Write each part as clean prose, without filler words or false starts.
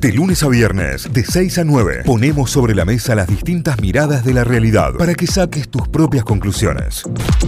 De lunes a viernes, de 6 a 9, ponemos sobre la mesa las distintas miradas de la realidad para que saques tus propias conclusiones.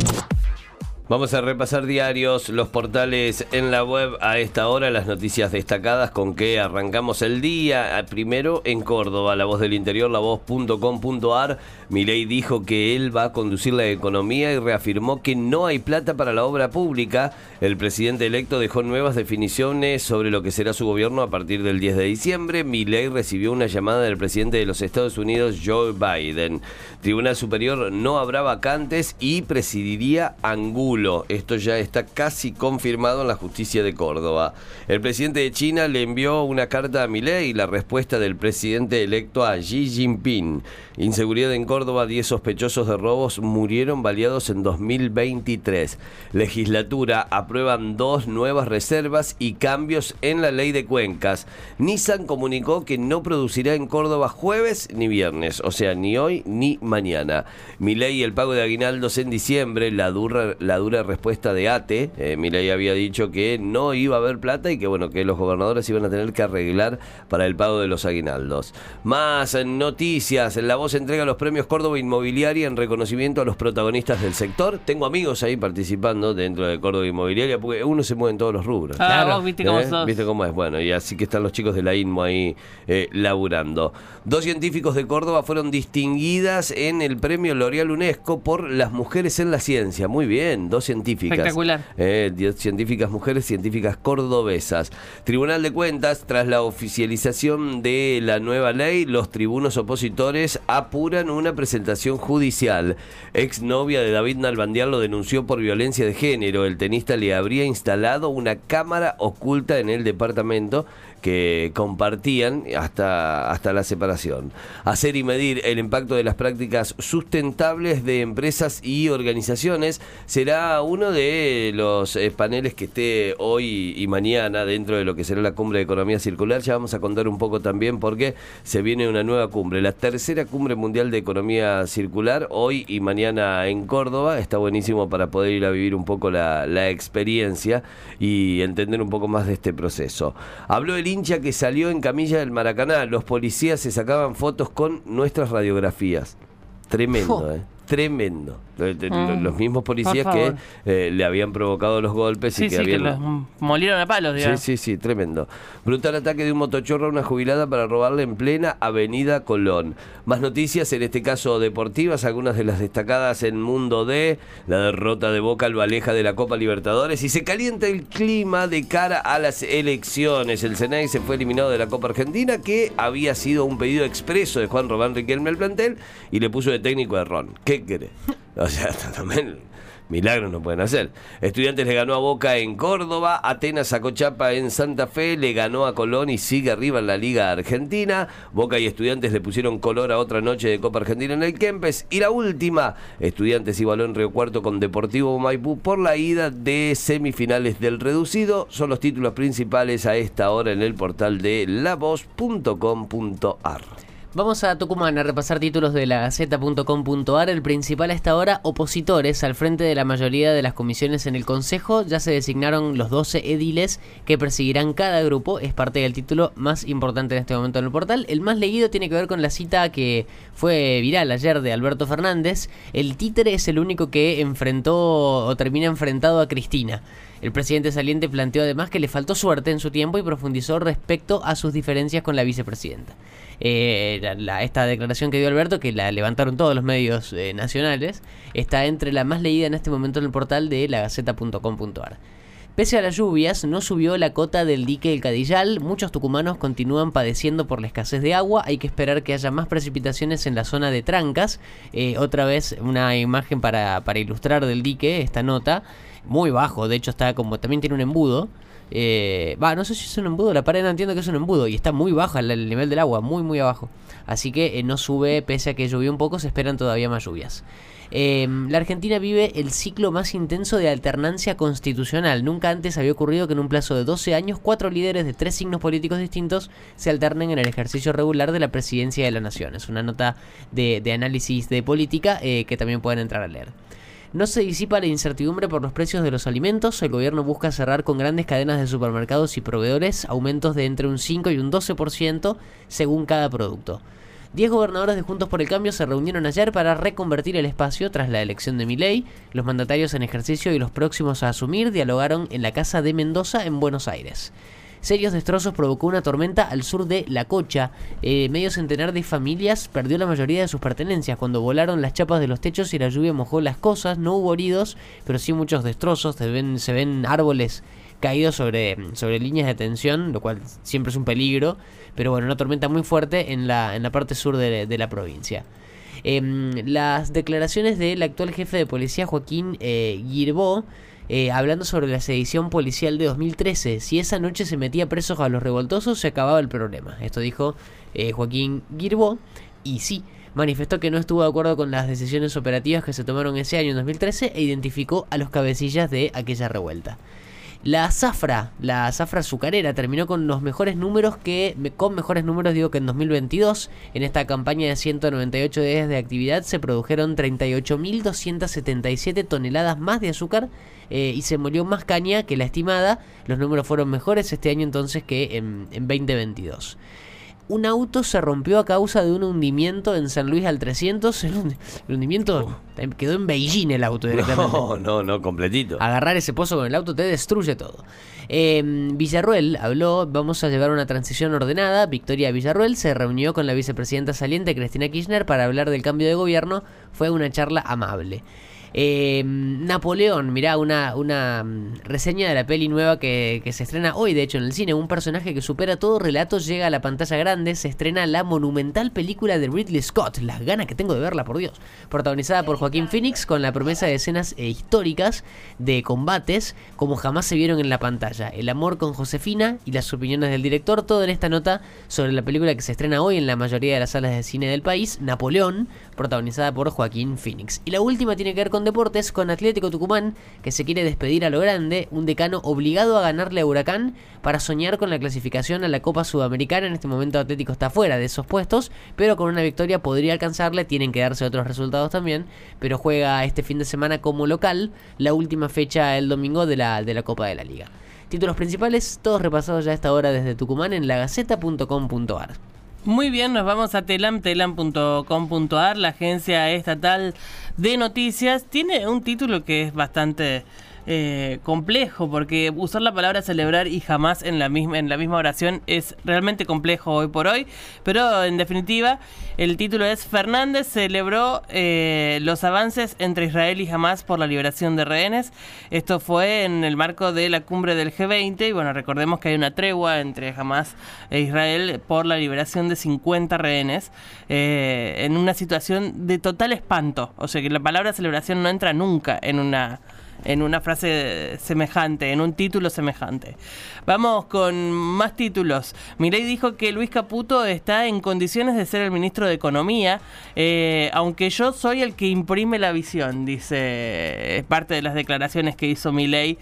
Vamos a repasar diarios, los portales en la web a esta hora, las noticias destacadas con que arrancamos el día. Primero en Córdoba, La Voz del Interior, lavoz.com.ar. Milei dijo que él va a conducir la economía y reafirmó que no hay plata para la obra pública. El presidente electo dejó nuevas definiciones sobre lo que será su gobierno a partir del 10 de diciembre. Milei recibió una llamada del presidente de los Estados Unidos, Joe Biden. Tribunal Superior no habrá vacantes y presidiría Angulo. Esto ya está casi confirmado en la justicia de Córdoba. El presidente de China le envió una carta a Milei y la respuesta del presidente electo a Xi Jinping. Inseguridad en Córdoba, 10 sospechosos de robos murieron baleados en 2023. Legislatura aprueban 2 nuevas reservas y cambios en la ley de cuencas. Nissan comunicó que no producirá en Córdoba jueves ni viernes, o sea, ni hoy ni mañana. Milei y el pago de aguinaldos en diciembre, la dura respuesta de ATE. Milei había dicho que no iba a haber plata y que bueno, que los gobernadores iban a tener que arreglar para el pago de los aguinaldos. Más noticias. La Voz entrega los premios Córdoba Inmobiliaria en reconocimiento a los protagonistas del sector. Tengo amigos ahí participando dentro de Córdoba Inmobiliaria porque uno se mueve en todos los rubros. Claro, viste cómo sos. Viste cómo es. Bueno, y así que están los chicos de la INMO ahí laburando. 2 científicos de Córdoba fueron distinguidas en el premio L'Oreal UNESCO por las mujeres en la ciencia. Muy bien, 2 científicas. Espectacular. 10 científicas mujeres, científicas cordobesas. Tribunal de Cuentas, tras la oficialización de la nueva ley, los tribunos opositores apuran una presentación judicial. Exnovia de David Nalbandián lo denunció por violencia de género. El tenista le habría instalado una cámara oculta en el departamento que compartían hasta la separación. Hacer y medir el impacto de las prácticas sustentables de empresas y organizaciones será uno de los paneles que esté hoy y mañana dentro de lo que será la Cumbre de Economía Circular. Ya vamos a contar un poco también porque se viene una nueva cumbre, la tercera Cumbre Mundial de Economía Circular, hoy y mañana en Córdoba. Está buenísimo para poder ir a vivir un poco la experiencia y entender un poco más de este proceso. Habló el hincha que salió en camilla del Maracaná. Los policías se sacaban fotos con nuestras radiografías. Tremendo, tremendo. Los mismos policías que le habían provocado los golpes y que habían... que los molieron a palos, digamos. Sí, tremendo. Brutal ataque de un motochorro a una jubilada para robarle en plena Avenida Colón. Más noticias, en este caso deportivas, algunas de las destacadas en Mundo D, la derrota de Boca al Valleja de la Copa Libertadores y se calienta el clima de cara a las elecciones. El Ceney se fue eliminado de la Copa Argentina, que había sido un pedido expreso de Juan Román Riquelme al plantel y le puso de técnico a Ron. ¿Qué querés? O sea, también milagros no pueden hacer. Estudiantes le ganó a Boca en Córdoba, Atenas sacó chapa en Santa Fe, le ganó a Colón y sigue arriba en la Liga Argentina. Boca y Estudiantes le pusieron color a otra noche de Copa Argentina en el Kempes. Y la última, Estudiantes igualó en Río Cuarto con Deportivo Maipú por la ida de semifinales del reducido. Son los títulos principales a esta hora en el portal de lavoz.com.ar. Vamos a Tucumán a repasar títulos de la Gaceta.com.ar. El principal a esta hora, opositores al frente de la mayoría de las comisiones en el Consejo. Ya se designaron los 12 ediles que perseguirán cada grupo. Es parte del título más importante en este momento en el portal. El más leído tiene que ver con la cita que fue viral ayer de Alberto Fernández. El títere es el único que enfrentó o termina enfrentado a Cristina. El presidente saliente planteó además que le faltó suerte en su tiempo y profundizó respecto a sus diferencias con la vicepresidenta. Esta declaración que dio Alberto, que la levantaron todos los medios nacionales, está entre la más leída en este momento en el portal de lagaceta.com.ar. Pese a las lluvias, no subió la cota del dique El Cadillal. Muchos tucumanos continúan padeciendo por la escasez de agua. Hay que esperar que haya más precipitaciones en la zona de Trancas. Otra vez una imagen para ilustrar del dique, esta nota. Muy bajo, de hecho está como, también tiene un embudo. No sé si es un embudo, la pared no entiendo que es un embudo. Y está muy baja el nivel del agua, muy abajo. Así que no sube, pese a que llovió un poco, se esperan todavía más lluvias. La Argentina vive el ciclo más intenso de alternancia constitucional. Nunca antes había ocurrido que en un plazo de 12 años 4 líderes de 3 signos políticos distintos se alternen en el ejercicio regular de la presidencia de la nación. Es una nota de análisis de política que también pueden entrar a leer. No se disipa la incertidumbre por los precios de los alimentos. El gobierno busca cerrar con grandes cadenas de supermercados y proveedores aumentos de entre un 5 y un 12% según cada producto. 10 gobernadores de Juntos por el Cambio se reunieron ayer para reconvertir el espacio tras la elección de Milei. Los mandatarios en ejercicio y los próximos a asumir dialogaron en la Casa de Mendoza en Buenos Aires. Serios destrozos provocó una tormenta al sur de La Cocha. Medio centenar de familias perdió la mayoría de sus pertenencias cuando volaron las chapas de los techos y la lluvia mojó las cosas. No hubo heridos, pero sí muchos destrozos. Se ven árboles caídos sobre líneas de tensión, lo cual siempre es un peligro. Pero bueno, una tormenta muy fuerte en la parte sur de la provincia. Las declaraciones del actual jefe de policía, Joaquín Guirbó, hablando sobre la sedición policial de 2013. Si esa noche se metía presos a los revoltosos, se acababa el problema. Esto dijo Joaquín Guirbó. Y sí, manifestó que no estuvo de acuerdo con las decisiones operativas que se tomaron ese año en 2013 e identificó a los cabecillas de aquella revuelta. La zafra azucarera terminó con los mejores números que en 2022. En esta campaña de 198 días de actividad se produjeron 38.277 toneladas más de azúcar y se molió más caña que la estimada. Los números fueron mejores este año entonces que en 2022. Un auto se rompió a causa de un hundimiento en San Luis al 300. El hundimiento quedó en Beijing el auto directamente. No, completito. Agarrar ese pozo con el auto te destruye todo. Villarruel habló, vamos a llevar una transición ordenada. Victoria Villarruel se reunió con la vicepresidenta saliente Cristina Kirchner para hablar del cambio de gobierno. Fue una charla amable. Napoleón, mirá, una reseña de la peli nueva que se estrena hoy, de hecho, en el cine. Un personaje que supera todo relato llega a la pantalla grande. Se estrena la monumental película de Ridley Scott. Las ganas que tengo de verla, por Dios. Protagonizada por Joaquín Phoenix, con la promesa de escenas históricas de combates como jamás se vieron en la pantalla. El amor con Josefina y las opiniones del director. Todo en esta nota sobre la película que se estrena hoy en la mayoría de las salas de cine del país, Napoleón, protagonizada por Joaquín Phoenix. Y la última tiene que ver con deportes, con Atlético Tucumán, que se quiere despedir a lo grande. Un decano obligado a ganarle a Huracán para soñar con la clasificación a la Copa Sudamericana. En este momento Atlético está fuera de esos puestos, pero con una victoria podría alcanzarle. Tienen que darse otros resultados también, pero juega este fin de semana como local, la última fecha el domingo de la Copa de la Liga. Títulos principales, todos repasados ya a esta hora desde Tucumán en lagaceta.com.ar. Muy bien, nos vamos a telam.com.ar, la agencia estatal de noticias. Tiene un título que es bastante complejo, porque usar la palabra celebrar y jamás en la misma oración es realmente complejo hoy por hoy, pero en definitiva el título es: Fernández celebró los avances entre Israel y Hamás por la liberación de rehenes. Esto fue en el marco de la cumbre del G20 y bueno, recordemos que hay una tregua entre Hamás e Israel por la liberación de 50 rehenes en una situación de total espanto. O sea que la palabra celebración no entra nunca en una frase semejante, en un título semejante. Vamos con más títulos. Milei dijo que Luis Caputo está en condiciones de ser el ministro de Economía, aunque yo soy el que imprime la visión, dice, es parte de las declaraciones que hizo Milei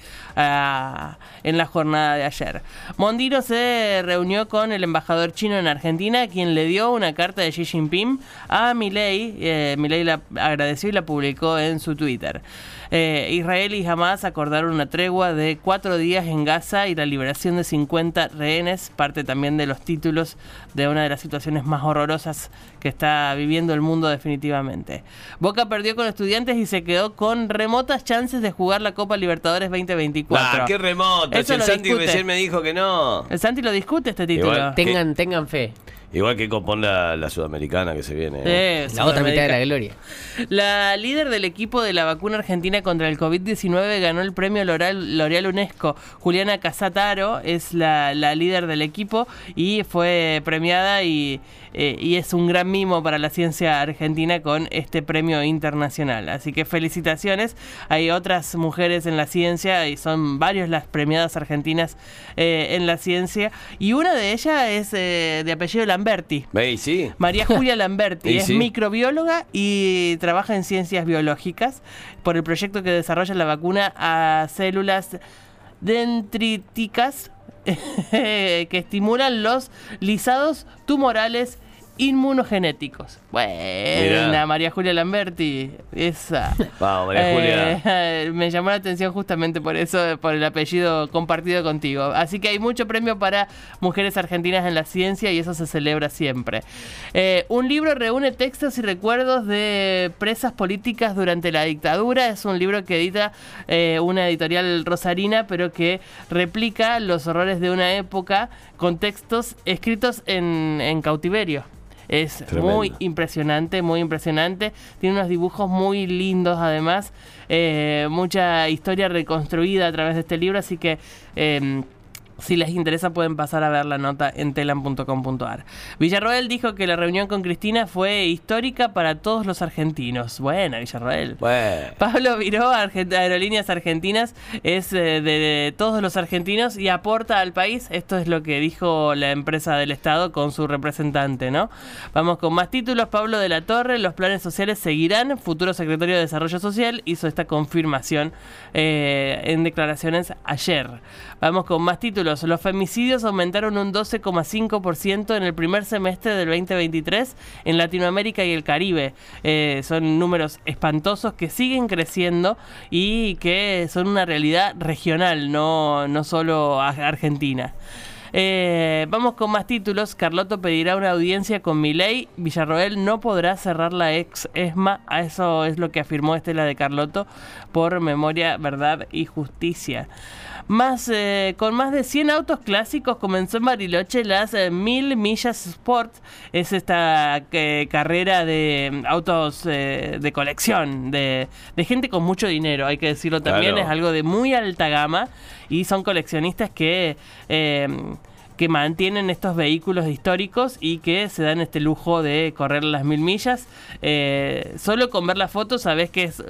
en la jornada de ayer. Mondino se reunió con el embajador chino en Argentina, quien le dio una carta de Xi Jinping a Milei. Milei la agradeció y la publicó en su Twitter. Israel y Hamás acordaron una tregua de 4 días en Gaza y la liberación de 50 rehenes, parte también de los títulos de una de las situaciones más horrorosas que está viviendo el mundo definitivamente. Boca perdió con Estudiantes y se quedó con remotas chances de jugar la Copa Libertadores 2024. ¡Qué remoto! Eso Si el Santi recién me dijo que no. El Santi lo discute este título. Igual, Tengan fe. Igual que compone la Sudamericana que se viene. La otra mitad de la gloria. La líder del equipo de la vacuna argentina contra el COVID-19 ganó el premio L'Oreal UNESCO. Juliana Casataro es la líder del equipo y fue premiada y es un gran mimo para la ciencia argentina con este premio internacional. Así que felicitaciones. Hay otras mujeres en la ciencia y son varios las premiadas argentinas en la ciencia. Y una de ellas es de apellido Lamberti. Sí. María Julia Lamberti es microbióloga y trabaja en ciencias biológicas por el proyecto que desarrolla la vacuna a células dendríticas que estimulan los lisados tumorales inmunogenéticos. Buena, Mirá. María Julia Lamberti. Esa. Vamos, María Julia. Me llamó la atención justamente por eso, por el apellido compartido contigo. Así que hay mucho premio para mujeres argentinas en la ciencia y eso se celebra siempre. Un libro reúne textos y recuerdos de presas políticas durante la dictadura. Es un libro que edita una editorial rosarina, pero que replica los horrores de una época con textos escritos en cautiverio. Es Tremendo. muy impresionante, muy impresionante. Tiene unos dibujos muy lindos además. Mucha historia reconstruida a través de este libro, así que si les interesa pueden pasar a ver la nota en telam.com.ar. Villarroel dijo que la reunión con Cristina fue histórica para todos los argentinos. Buena, Villarroel. Bueno. Pablo Viró, Aerolíneas Argentinas, es de todos los argentinos y aporta al país. Esto es lo que dijo la empresa del Estado con su representante, ¿no? Vamos con más títulos. Pablo de la Torre, los planes sociales seguirán. Futuro secretario de Desarrollo Social hizo esta confirmación en declaraciones ayer. Vamos con más títulos. Los femicidios aumentaron un 12,5% en el primer semestre del 2023 en Latinoamérica y el Caribe. Son números espantosos que siguen creciendo y que son una realidad regional, no solo argentina. Vamos con más títulos. Carlotto pedirá una audiencia con Milei. Villarroel no podrá cerrar la ex ESMA. A eso es lo que afirmó Estela de Carlotto por Memoria, Verdad y Justicia. Con más de 100 autos clásicos comenzó en Bariloche las 1000 millas Sport. Es esta carrera de autos de colección, de gente con mucho dinero, hay que decirlo también. Claro. Es algo de muy alta gama y son coleccionistas que mantienen estos vehículos históricos y que se dan este lujo de correr las 1000 millas. Solo con ver la foto sabés que es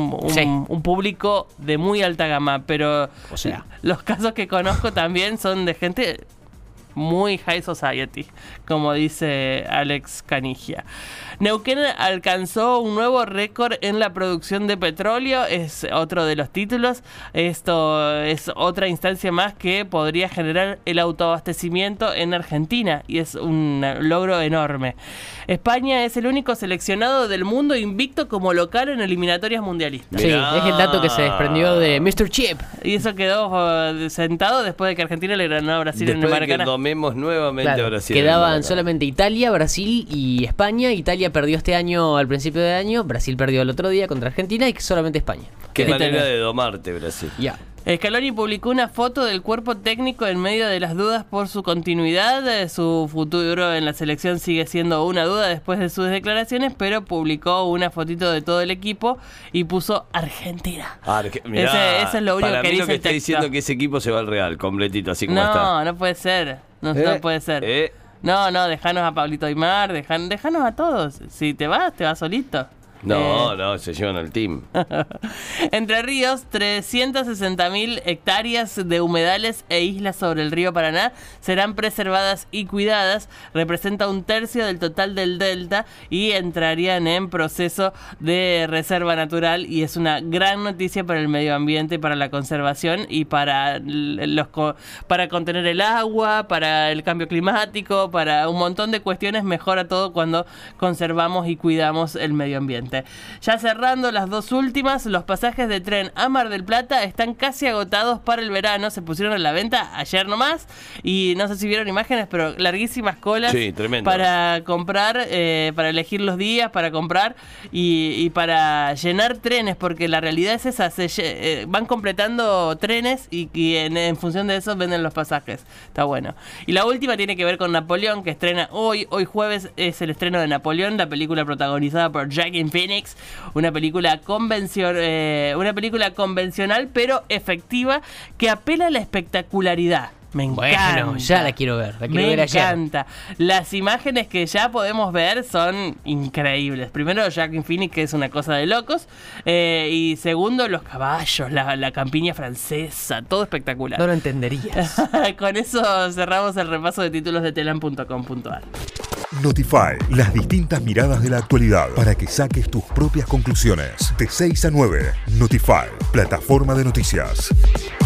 un público de muy alta gama, pero O sea. los casos que conozco también son de gente muy high society, como dice Alex Canigia. Neuquén alcanzó un nuevo récord en la producción de petróleo, es otro de los títulos. Esto es otra instancia más que podría generar el autoabastecimiento en Argentina y es un logro enorme. España es el único seleccionado del mundo invicto como local en eliminatorias mundialistas. Sí, Mirá. es el dato que se desprendió de Mr. Chip. Y eso quedó sentado después de que Argentina le ganó a Brasil en el Después de que Maracaná. domemos nuevamente Claro, a Brasil. en el quedaban Maracaná. solamente Italia, Brasil y España. Italia perdió este año al principio de año, Brasil perdió el otro día contra Argentina y solamente España. Qué Ahí manera tenés. de domarte, Brasil. Ya. Scaloni publicó una foto del cuerpo técnico en medio de las dudas por su continuidad. Su futuro en la selección sigue siendo una duda después de sus declaraciones, pero publicó una fotito de todo el equipo y puso Argentina. Mirá, Ese es lo único para que mí dice lo que el está texto. diciendo que ese equipo se va al Real, completito, así como está. No, no puede ser. No puede ser. No, dejanos a Pablito Aymar, dejanos a todos. Si te vas solito. No, se llevan al team. Entre Ríos, 360.000 hectáreas de humedales e islas sobre el río Paraná serán preservadas y cuidadas. Representa 1/3 del total del delta y entrarían en proceso de reserva natural. Y es una gran noticia para el medio ambiente, para la conservación y para contener el agua, para el cambio climático, para un montón de cuestiones. Mejora todo cuando conservamos y cuidamos el medio ambiente. Ya cerrando las dos últimas, los pasajes de tren a Mar del Plata están casi agotados para el verano. Se pusieron a la venta ayer nomás y no sé si vieron imágenes, pero larguísimas colas. Sí, tremendo. Para comprar, para elegir los días para comprar y para llenar trenes, porque la realidad es esa, van completando trenes y en función de eso venden los pasajes. Está bueno. Y la última tiene que ver con Napoleón, que estrena hoy jueves es el estreno de Napoleón, la película protagonizada por Joaquin Phoenix, una película convencional pero efectiva que apela a la espectacularidad. Me encanta. Bueno, ya la quiero ver. La quiero Me ver ayer. encanta. Las imágenes que ya podemos ver son increíbles. Primero, Joaquin Phoenix, que es una cosa de locos. Y segundo, los caballos, la campiña francesa. Todo espectacular. No lo entenderías. Con eso cerramos el repaso de títulos de telam.com.ar. Notify, las distintas miradas de la actualidad para que saques tus propias conclusiones. De 6 a 9, Notify, plataforma de noticias.